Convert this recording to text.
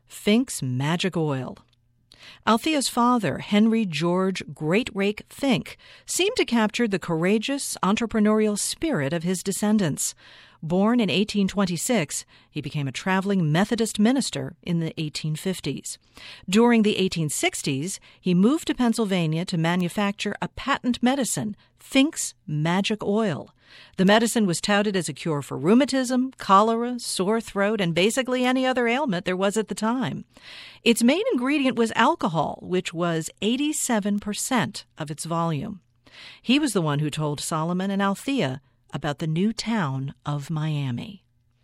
Fink's Magic Oil. Althea's father, Henry George Great Rake Fink, seemed to capture the courageous, entrepreneurial spirit of his descendants. Born in 1826, he became a traveling Methodist minister in the 1850s. During the 1860s, he moved to Pennsylvania to manufacture a patent medicine, Fink's Magic Oil. The medicine was touted as a cure for rheumatism, cholera, sore throat, and basically any other ailment there was at the time. Its main ingredient was alcohol, which was 87% of its volume. He was the one who told Solomon and Althea about the new town of Miami.